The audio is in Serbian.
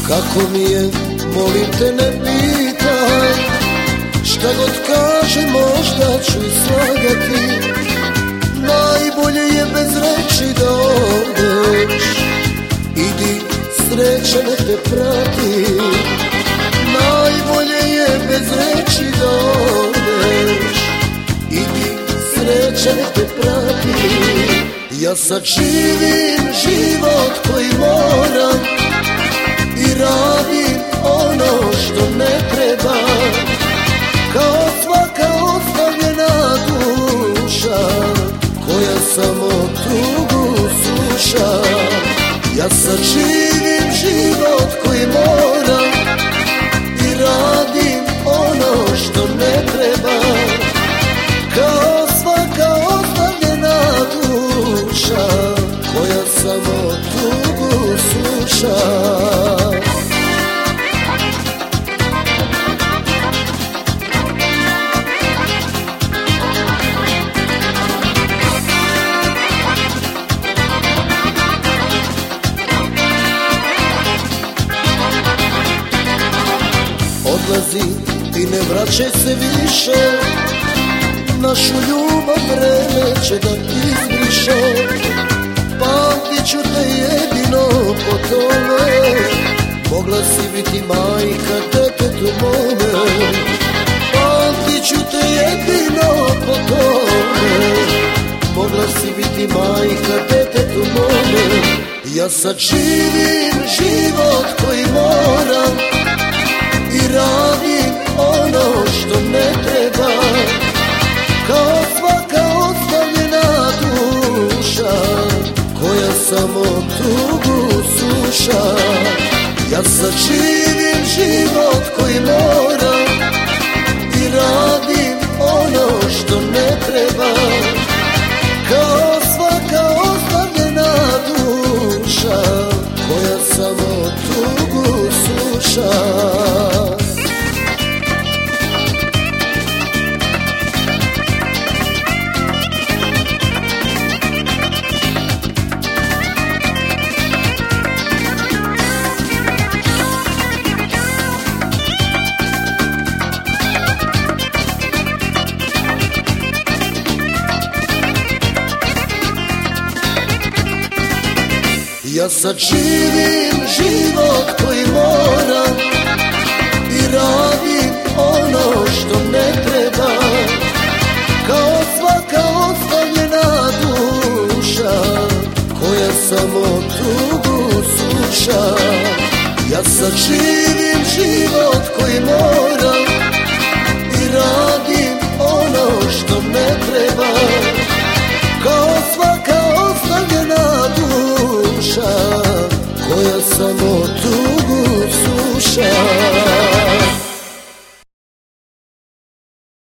Kako mi je, molim te ne pitaj, šta god kaže možda ću i slagati. Najbolje je bez reči da odeš, idi sreća nek te prati. Najbolje je bez reči da odeš, idi sreća nek te prati. Ja sad živim život koji moram i radim ono što ne treba, kao svaka ostavljena duša koja samo tugu sluša. Ja sad živim život koji moram i radim ono što ne treba, kao svaka ostavljena duša koja samo tugu sluša. Odlazi i ne vraćaj se više, našu ljubav vreme će da izbriše. Pamtit ću te jedino po tome, mogla si biti majka detetu mome. Pamtit ću te jedino po tome, mogla si biti majka detetu mome. Ja sad živim život koji moram i radim ono što ne treba, kao svaka ostavljena duša koja samo tugu sluša. Ja sad živim život koji moram i radim ono što ne treba, kao svaka ostavljena duša koja samo tugu sluša. Ja sad živim život koji moram i radim ono što ne treba, kao svaka ostavljena duša koja samo tugu sluša. Ja sad živim život koji moram